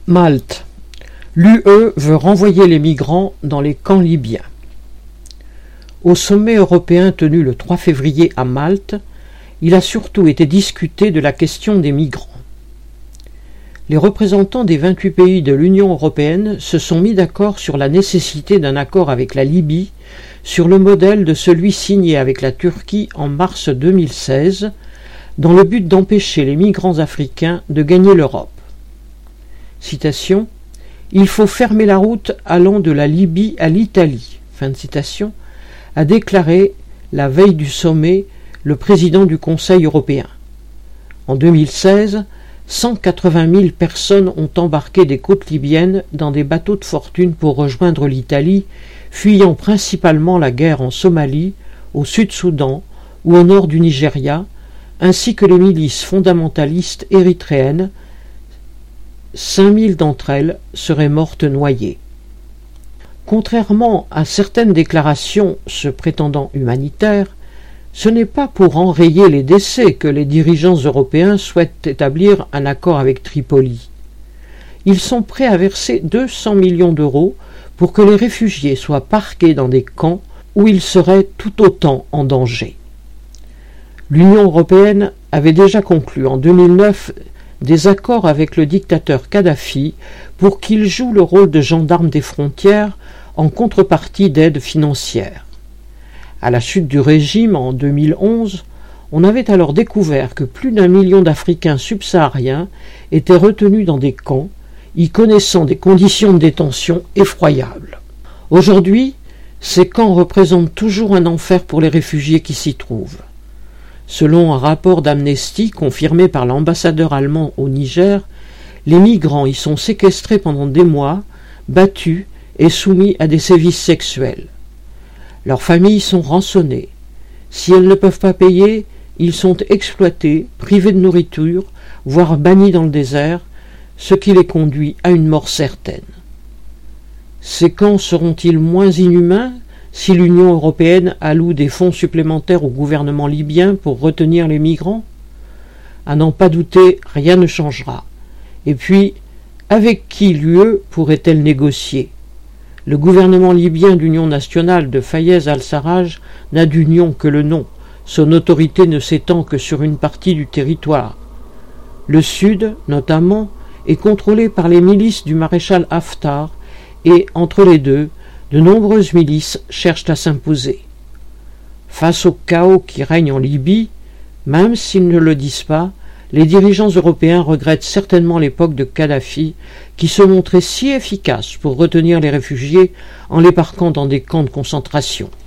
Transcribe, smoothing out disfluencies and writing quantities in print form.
Malte. L'UE veut renvoyer les migrants dans les camps libyens. Au sommet européen tenu le 3 février à Malte, il a surtout été discuté de la question des migrants. Les représentants des 28 pays de l'Union européenne se sont mis d'accord sur la nécessité d'un accord avec la Libye sur le modèle de celui signé avec la Turquie en mars 2016, dans le but d'empêcher les migrants africains de gagner l'Europe. Citation : « Il faut fermer la route allant de la Libye à l'Italie », fin de citation, a déclaré la veille du sommet le président du Conseil européen. En 2016, 180 000 personnes ont embarqué des côtes libyennes dans des bateaux de fortune pour rejoindre l'Italie, fuyant principalement la guerre en Somalie, au Sud-Soudan ou au nord du Nigeria, ainsi que les milices fondamentalistes érythréennes. 5 000 d'entre elles seraient mortes noyées. Contrairement à certaines déclarations se prétendant humanitaires, ce n'est pas pour enrayer les décès que les dirigeants européens souhaitent établir un accord avec Tripoli. Ils sont prêts à verser 200 millions d'euros pour que les réfugiés soient parqués dans des camps où ils seraient tout autant en danger. L'Union européenne avait déjà conclu en 2009 des accords avec le dictateur Kadhafi pour qu'il joue le rôle de gendarme des frontières en contrepartie d'aides financières. À la chute du régime en 2011, on avait alors découvert que plus d'1 million d'Africains subsahariens étaient retenus dans des camps, y connaissant des conditions de détention effroyables. Aujourd'hui, ces camps représentent toujours un enfer pour les réfugiés qui s'y trouvent. Selon un rapport d'Amnesty confirmé par l'ambassadeur allemand au Niger, les migrants y sont séquestrés pendant des mois, battus et soumis à des sévices sexuels. Leurs familles sont rançonnées. Si elles ne peuvent pas payer, ils sont exploités, privés de nourriture, voire bannis dans le désert, ce qui les conduit à une mort certaine. Ces camps seront-ils moins inhumains si l'Union européenne alloue des fonds supplémentaires au gouvernement libyen pour retenir les migrants ? À n'en pas douter, rien ne changera. Et puis, avec qui l'UE pourrait-elle négocier ? Le gouvernement libyen d'union nationale de Fayez al-Sarraj n'a d'union que le nom, son autorité ne s'étend que sur une partie du territoire. Le sud, notamment, est contrôlé par les milices du maréchal Haftar et, entre les deux, de nombreuses milices cherchent à s'imposer. Face au chaos qui règne en Libye, même s'ils ne le disent pas, les dirigeants européens regrettent certainement l'époque de Kadhafi, qui se montrait si efficace pour retenir les réfugiés en les parquant dans des camps de concentration.